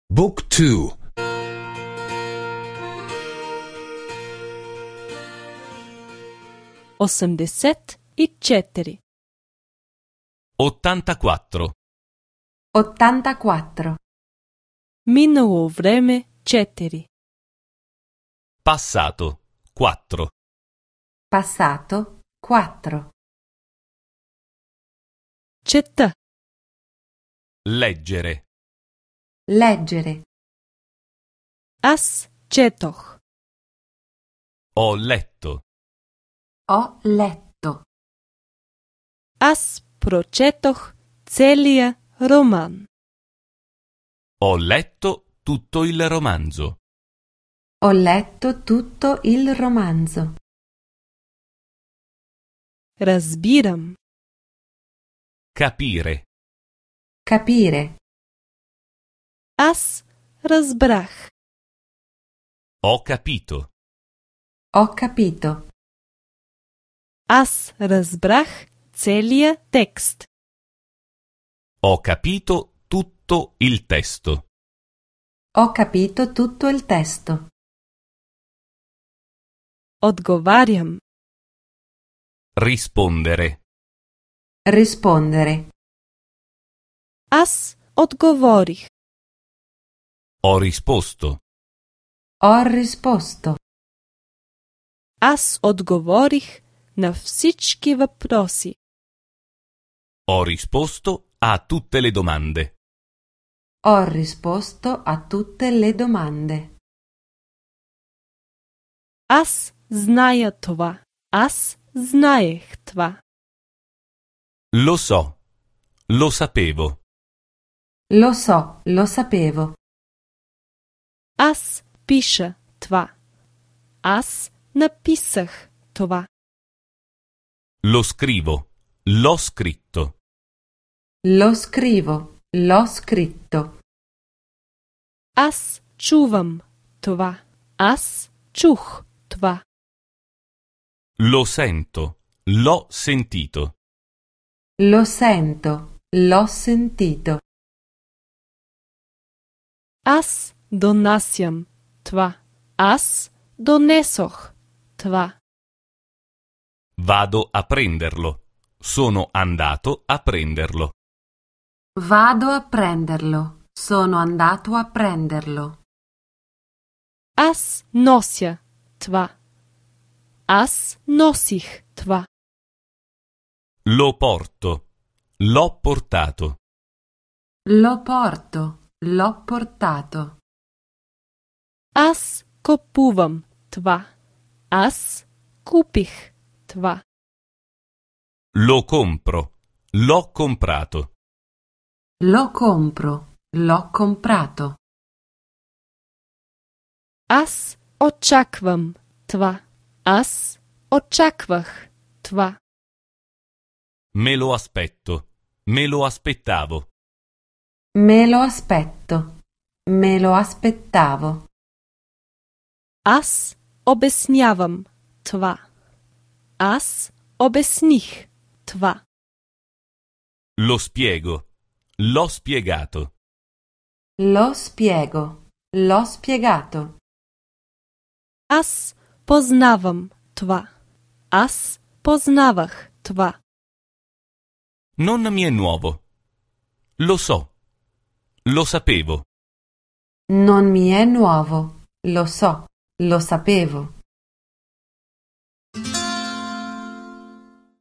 Book 2. 84. 84. 84. Minulo vreme 4. Passato 4. Passato 4. Чета. Leggere. Leggere. Аз четох. Ho letto. Ho letto. Аз прочетох целия роман. Ho letto tutto il romanzo. Ho letto tutto il romanzo. Разбирам. Capire. Capire. Аз разбрах. Ho capito. Ho capito. Аз разбрах целия текст. Ho capito tutto il testo. Ho capito tutto il testo. Отговарям. Rispondere. Rispondere. Аз отговорих. Ho risposto. Ho risposto. Аз отговорих на всички въпроси. Ho risposto a tutte le domande. Ho risposto a tutte le domande. Аз зная това. Аз знаех това. Lo so. Lo sapevo. Lo so, lo sapevo. Аз пиша това. Аз написах това. Lo scrivo. L'ho scritto. Lo scrivo, l'ho scritto. Аз чувам това. Аз чух това. Lo sento. L'ho sentito. Lo sento, l'ho sentito. Аз донасям това. Аз донесох това. Vado a prenderlo. Sono andato a prenderlo. Vado a prenderlo. Sono andato a prenderlo. Аз нося това. Аз носих това. Lo porto. L'ho portato. Lo porto, l'ho portato. Аз купувам това. Аз купих това. Lo compro. L'ho comprato. Lo compro, l'ho comprato. Аз очаквам това. Аз очаквах това. Me lo aspetto. Me lo aspettavo. Me lo aspetto. Me lo aspettavo. Аз обяснявам това. Аз обясних това. Lo spiego. L'ho spiegato. Lo spiego. L'ho spiegato. Аз познавам това. Аз познавах това. Non mi è nuovo. Lo so. Lo sapevo. Non mi è nuovo. Lo so, lo sapevo.